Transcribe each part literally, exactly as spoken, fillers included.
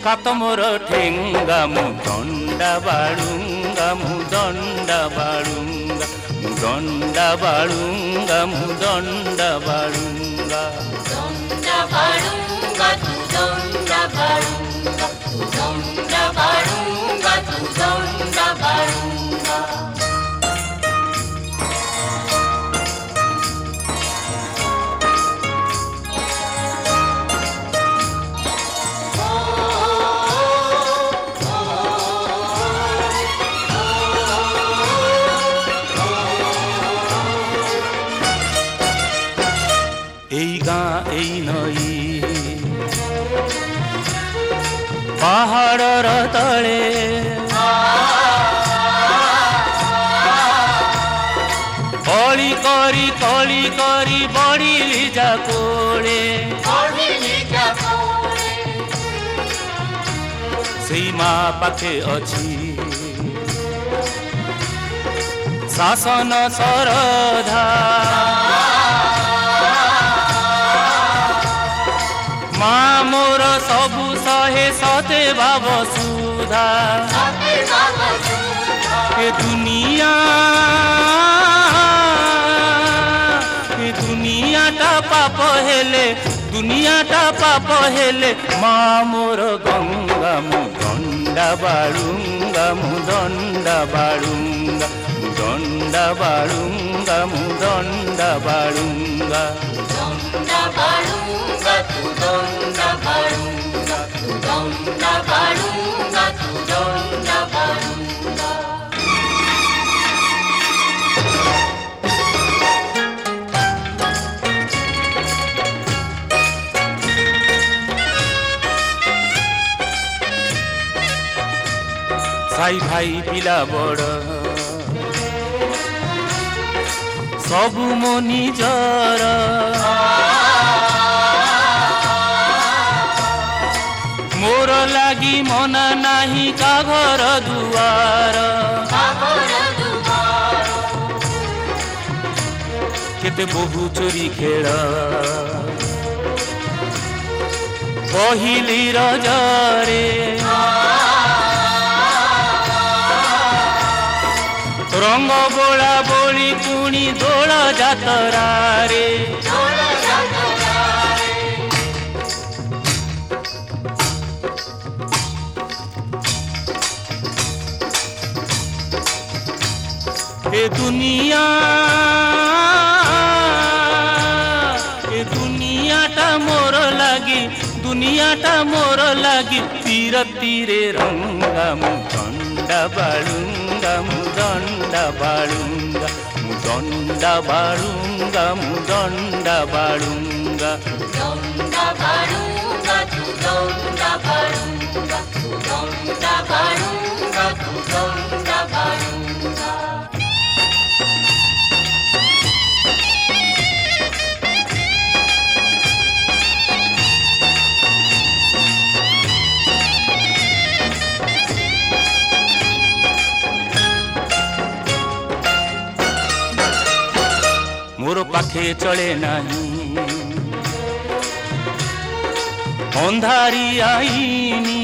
कात मोर ठेंगा मु दंडा बाड़ूंगा मु दंडा बाड़ूंगा मु दंडा बाड़ूंगा मु दंडा बाड़ूंगा दंडा बाड़ूंगा तू दंडा बाड़ूंगा तू दंडा बाड़ूंगा तू दंडा बाड़ूंगा। এই গাঁ এই নই পাহাড়র তলে কলি করি কলি করি বড়িলি যা কোলে সেই মা পাখে অছি শাসন শরধা माँ मोर सबु सहे सते भाव सुधा ए दुनिया ए दुनिया टा पाप हेले दुनिया टा पाप हेले माँ मोर गंगा मु दंडा बाड़ूंगा मु दंडा बाड़ूंगा मु दंडा बाड़ूंगा मु दंडा बाड़ूंगा दंडा बाड़ूंगा तू दंडा बाड़ूंगा तू दंडा बाड़ूंगा तू दंडा बाड़ूंगा। साई भाई पिला बड़ सबु मो निजर मोर लागी मना नाही का घर दुआर केते बहु चोरी खेल पहिली रजरे रंग बोला बोली पुणी दोल जातरा रे ए दुनिया ए दुनिया टा मोर लागी दुनिया टा मोर लागी तीर तीरे रंगा मु दंडा बाड़ूंगा मु दंडा बाड़ूंगा मु दंडा बाड़ूंगा मु दंडा बाड़ूंगा दंडा बाड़ूंगा तू दंडा बाड़ूंगा तू दंडा बाड़ूंगा तू दंडा बाड़ूंगा। मोर पाखे चले नहीं अंधारी आईनी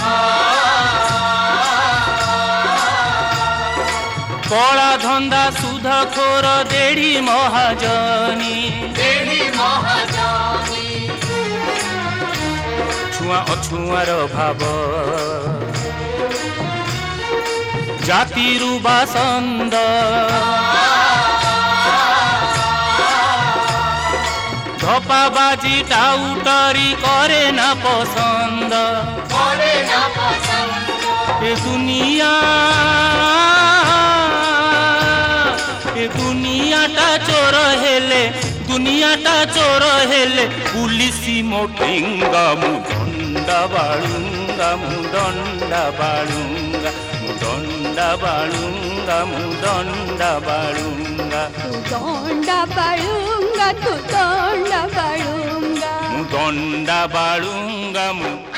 कला धंदा सुध खोर देड़ी महाजनी छुआ अछुआर भाव जाति बासंद धपा बाजी टाउटरी करे ना पसंद ए दुनिया ए दुनिया टा चोर हेले दुनिया टा चोर हेले पुलिसी मोटिंगा मु दंडा बाड़ूंगा मु दंडा बाड़ूंगा मु दंडा बाड़ूंगा मु दंडा बाड़ूंगा तू दंडा बाड़ूंगा तू दंडा बाड़ूंगा मु दंडा बाड़ूंगा मु